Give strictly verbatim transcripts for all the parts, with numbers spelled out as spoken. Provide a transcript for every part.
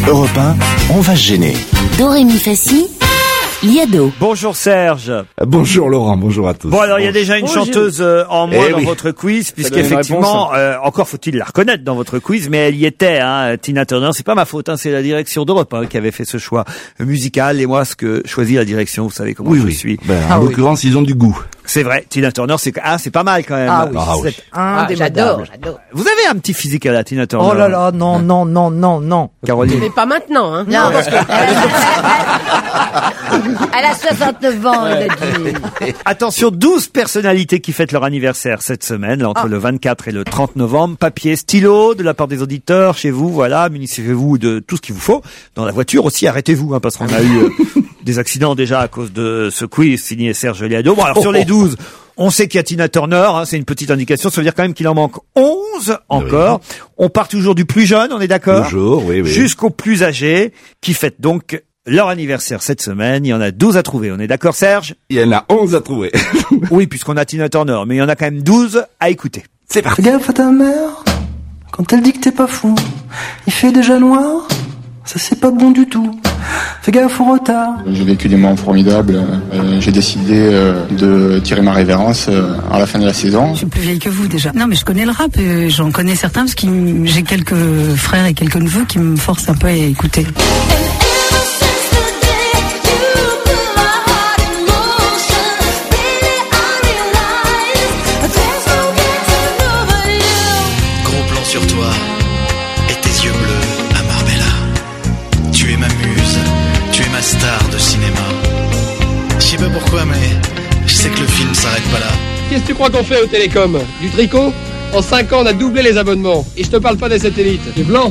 Europe un, on va se gêner. Do, ré, mi, fa, si, Liado. Bonjour Serge. Bonjour Laurent, bonjour à tous. Bon alors il y a déjà une Bonjour. chanteuse euh, en moins Eh dans oui. votre quiz, donne puisqu'effectivement, une euh, encore faut-il la reconnaître dans votre quiz, mais elle y était, hein, Tina Turner. C'est pas ma faute, hein, c'est la direction d'Europe hein, qui avait fait ce choix musical. Et moi, ce que choisit la direction, vous savez comment Oui, je oui. suis. Ben, Ah en oui. l'occurrence, ils ont du goût. C'est vrai, Tina Turner, c'est ah, c'est pas mal quand même. Ah oui, Ah oui. c'est indémodable. j'adore, j'adore. Vous avez un petit physique à la Tina Turner. Oh là là, non, non, non, non, non. Caroline. Mais pas maintenant, hein. Non, parce que elle a soixante-neuf ans, elle a dit. Attention, douze personnalités qui fêtent leur anniversaire cette semaine, là, entre le vingt-quatre et le trente novembre. Papier, stylo, de la part des auditeurs, chez vous, voilà, munissez-vous de tout ce qu'il vous faut. Dans la voiture aussi, arrêtez-vous, hein, parce qu'on a eu euh, des accidents déjà à cause de ce quiz signé Serge Liado. Bon, alors sur les douze, on sait qu'il y a Tina Turner, hein, c'est une petite indication, ça veut dire quand même qu'il en manque onze encore. On part toujours du plus jeune, on est d'accord? Toujours, oui, oui. Jusqu'au plus âgé, qui fête donc leur anniversaire cette semaine. Il y en a douze à trouver, on est d'accord Serge? Il y en a onze à trouver. Oui, puisqu'on a Tina Turner, mais il y en a quand même douze à écouter. C'est parti. Fais gaffe à ta mère, quand elle dit que t'es pas fou. Il fait déjà noir, ça c'est pas bon du tout. Fais gaffe au retard. J'ai vécu des moments formidables. Euh, j'ai décidé euh, de tirer ma révérence euh, à la fin de la saison. Je suis plus vieille que vous déjà. Non mais je connais le rap, et j'en connais certains parce que j'ai quelques frères et quelques neveux qui me forcent un peu à écouter. Gros plan sur toi et tes yeux bleus à Marbella. Tu es ma muse, tu es ma star de cinéma. Je sais pas pourquoi, mais je sais que le film s'arrête pas là. Qu'est-ce que tu crois qu'on fait au télécom? Du tricot? En cinq ans, on a doublé les abonnements. Et je te parle pas des satellites. Du blanc.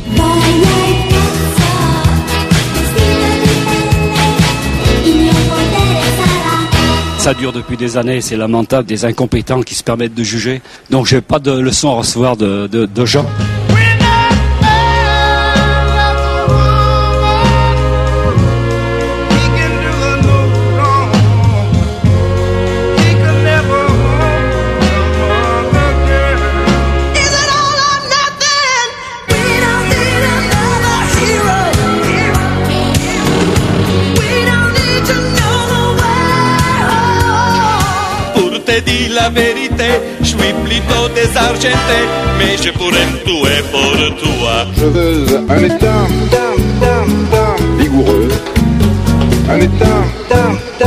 Ça dure depuis des années, c'est lamentable, des incompétents qui se permettent de juger. Donc j'ai pas de leçons à recevoir de, de, de gens. Te dis la vérité, je suis plutôt désargenté, mais je pourrais tout et pour toi. Je veux un état vigoureux. Un état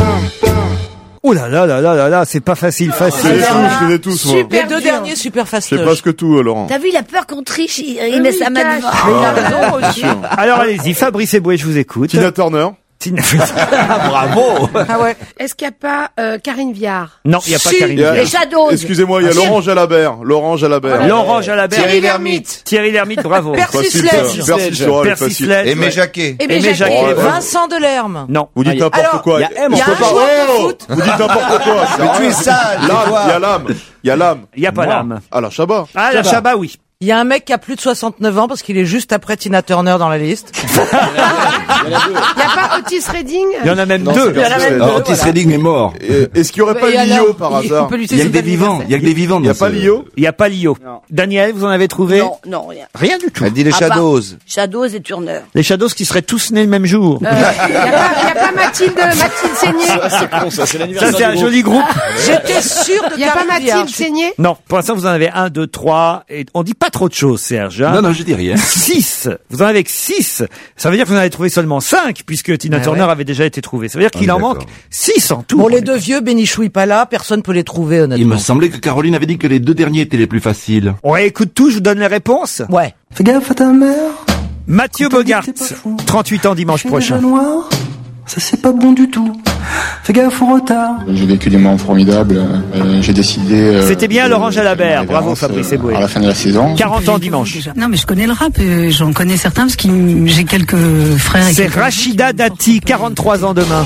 Oh là là là là là là, c'est pas facile, facile. Je les ai tous, je les ai tous, moi. Les deux derniers, super Je fastoches. sais presque tout, Laurent. T'as vu, il a peur qu'on triche, il, il Oui, met il sa main cache. devant. Mais il a raison aussi. Alors allez-y, Fabrice Eboué, je vous écoute. Tina Turner. Tina- Bravo. Ah ouais. Est-ce qu'il n'y a pas euh, Karine Viard? Non, il y a pas Si. Karine Il y a- Viard. Les Shadows. Excusez-moi, il y a Ah, Laurent Jalabert. Laurent Jalabert. Laurent Jalabert. Thierry Lhermitte. Thierry Lhermitte, bravo. Percy Facile, Sledge. ça. Percy Sledge. Percy facile. Sledge. Aimé Jacquet. Aimé Aimé Jacquet. Jacquet. Ouais, Vincent Delerme. Non. Vous dites Alors, n'importe quoi. il y a M, On il y a peut un pas- joueur de Oh foot. Vous dites n'importe quoi. c'est Mais tu rien. es sale, L'âme, dis-toi. il y a l'âme. Il y a l'âme. Il y a pas Moi. l'âme. Ah, la Chabat. Ah, la Chabat, oui. Il y a un mec qui a plus de soixante-neuf ans parce qu'il est juste après Tina Turner dans la liste. Il n'y a pas Otis Redding? Il y en a même Non, deux. c'est Percy Il y en a même Sledge. deux. Otis Redding est mort. Et- Est-ce qu'il y aurait pas Et alors, Lio par il- hasard on peut lui Il y a que des souhaiter vivants. Il y a que des vivants. Il n'y a dans pas ce- Lio? Il y a pas Lio. Daniel, vous en avez trouvé? Non, non, rien. Rien du tout. Elle dit les À part Shadows. Shadows et Turner. Les Shadows qui seraient tous nés le même jour. Il n'y a, pas- y a pas Mathilde, Mathilde Seigné? Ça, c'est un joli groupe. J'étais sûre de Il n'y a pas Karine Viard. Mathilde Seigné? Non, pour l'instant, vous en avez un, deux, trois, et on dit pas trop de choses, Serge. Hein. Non, non, je dis rien. Six. Vous en avez que six. Ça veut dire que vous en avez trouvé seulement cinq, puisque Tina Ah Turner ouais. avait déjà été trouvée. Ça veut dire qu'il Ah, en d'accord. manque six en tout. Bon, les deux vieux, Bénichou est pas là, personne peut les trouver, Il honnêtement. me semblait que Caroline avait dit que les deux derniers étaient les plus faciles. On réécoute tout, je vous donne les réponses. Ouais. Fais gaffe à ta mère, Mathieu Quand on dit Bogart, que t'es pas fou. trente-huit ans dimanche il fait déjà prochain. noir, ça c'est pas bon du tout. Fais gaffe au retard. J'ai vécu des moments formidables. Euh, j'ai décidé. euh, C'était bien de Laurent Jalabert. tirer ma Bravo, révérence, Fabrice euh, Eboué. À la fin de la saison. quarante ans dimanche. Non mais je connais le rap, et j'en connais certains parce que j'ai quelques frères et C'est quelques Rachida Dati, quarante-trois ans demain.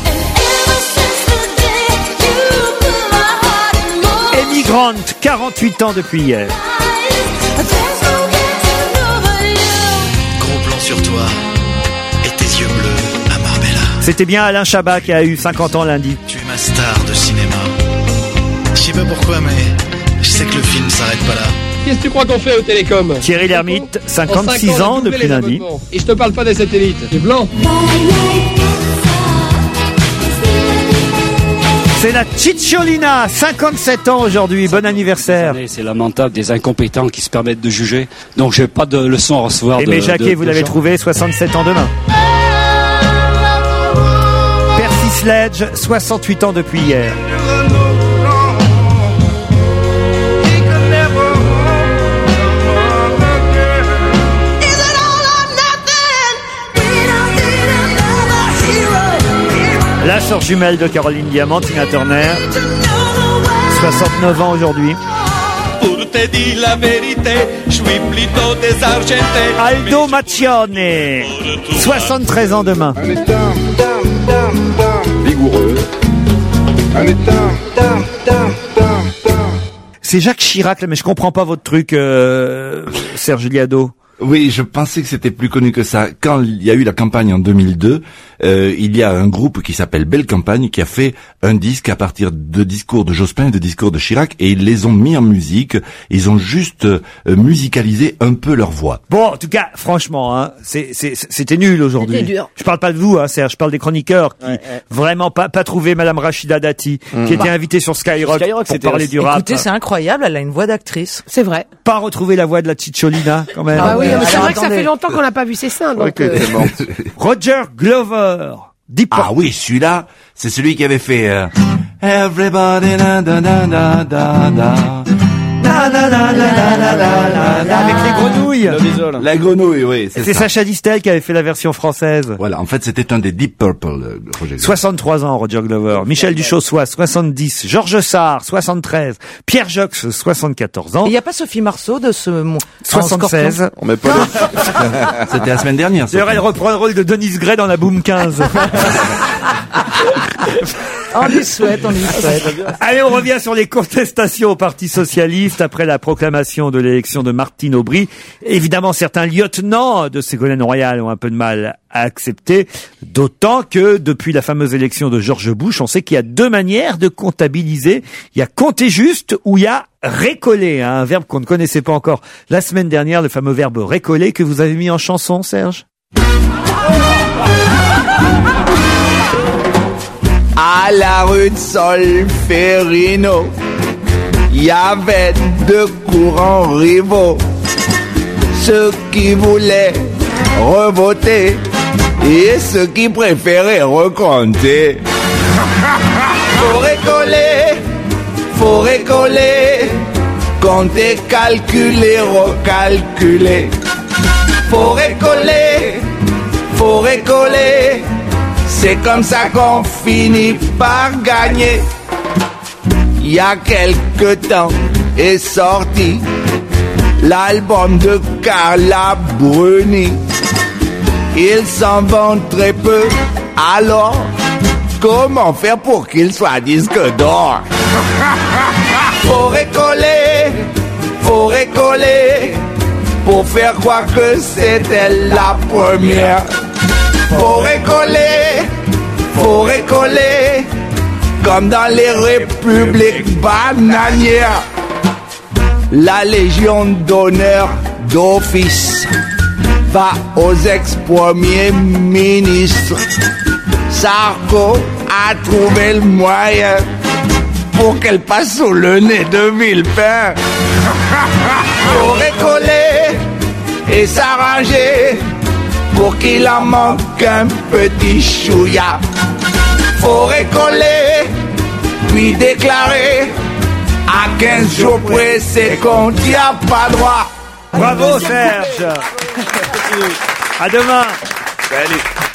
Amy Grant, quarante-huit ans depuis hier. Gros plan sur toi et tes yeux bleus à Marbella. C'était bien Alain Chabat qui a eu cinquante ans lundi. Tu es ma star de cinéma. Je sais pas pourquoi, mais je sais que le film s'arrête pas là. Qu'est-ce que tu crois qu'on fait au télécom? Thierry Lhermitte, En cinquante-six cinq ans, on a ans doublé depuis les lundi. abonnements. Et je te parle pas des satellites. C'est blanc. C'est la Cicciolina, cinquante-sept ans aujourd'hui. Bon anniversaire. C'est lamentable des incompétents qui se permettent de juger. Donc j'ai pas de leçon à recevoir. Et de, mais Jacquet, de- vous de l'avez gens. trouvé, soixante-sept ans demain. Percy Sledge, soixante-huit ans depuis hier. La sœur jumelle de Caroline Diamant, Tina Turner, soixante-neuf ans aujourd'hui. Pour te dire la vérité, je suis plutôt désargenté. Aldo Maccione, soixante-treize ans demain. Un état vigoureux. Un état C'est Jacques Chirac, là, mais je comprends pas votre truc, euh, Serge Liado. Oui, je pensais que c'était plus connu que ça. Quand il y a eu la campagne en deux mille deux, euh, il y a un groupe qui s'appelle Belle Campagne qui a fait un disque à partir de discours de Jospin et de discours de Chirac et ils les ont mis en musique. Ils ont juste euh, musicalisé un peu leur voix. Bon, en tout cas, franchement, hein, c'est, c'est, c'était nul aujourd'hui. C'était dur. Je parle pas de vous, hein, Serge, je parle des chroniqueurs qui vraiment pas, pas trouvé Madame Rachida Dati, Mmh. qui était Bah. invitée sur Skyrock, Skyrock, pour c'était parler aussi- du rap. Écoutez, c'est incroyable, elle a une voix d'actrice. C'est vrai. Pas retrouver la voix de la Cicciolina, quand même. Ah oui, mais c'est Alors, vrai que ça attendez. fait longtemps qu'on n'a pas vu ses seins. Donc, euh, Roger Glover. Deep Ah oui, celui-là, c'est celui qui avait fait euh, Everybody da da da da da da. Da, da, da, da, da, da, da, Avec les grenouilles. La grenouille, oui, c'est C'est ça. Sacha Distel qui avait fait la version française. Voilà, en fait, c'était un des Deep Purple, euh, Roger Glover. soixante-trois ans, Roger Glover. Michel Duchossois, soixante-dix. Georges Sarr, soixante-treize. Pierre Jox, soixante-quatorze ans. Il n'y a pas Sophie Marceau de ce mon- en soixante-seize. Scorpion On met pas les... C'était la semaine dernière, ça. D'ailleurs, elle reprend le rôle de Denise Gray dans la Boom quinze. On lui souhaite, on lui souhaite. Allez, on revient sur les contestations au Parti Socialiste après la proclamation de l'élection de Martine Aubry. Évidemment, certains lieutenants de Ségolène Royal ont un peu de mal à accepter, d'autant que depuis la fameuse élection de George Bush, on sait qu'il y a deux manières de comptabiliser. Il y a compter juste ou il y a récoller, hein, un verbe qu'on ne connaissait pas encore la semaine dernière, le fameux verbe récoller que vous avez mis en chanson, Serge. À la rue de Solferino, il y avait deux courants rivaux. Ceux qui voulaient revoter et ceux qui préféraient recompter. Faut récoller, faut récoller, compter, calculer, recalculer. Faut récoller, faut récoller. C'est comme ça qu'on finit par gagner. Il y a quelque temps est sorti l'album de Carla Bruni. Il s'en vend très peu, alors comment faire pour qu'il soit disque d'or? Faut récoller, faut récoller, pour faire croire que c'était la première. Faut récoller, faut récoller, comme dans les républiques bananières. La Légion d'honneur d'office va aux ex-premiers ministres. Sarko a trouvé le moyen pour qu'elle passe sous le nez de Villepin. Faut récoller et s'arranger pour qu'il en manque un petit chouïa. Faut récoller, puis déclarer à quinze jours près, c'est qu'on n'y a pas droit. Bravo Serge. À demain. Salut.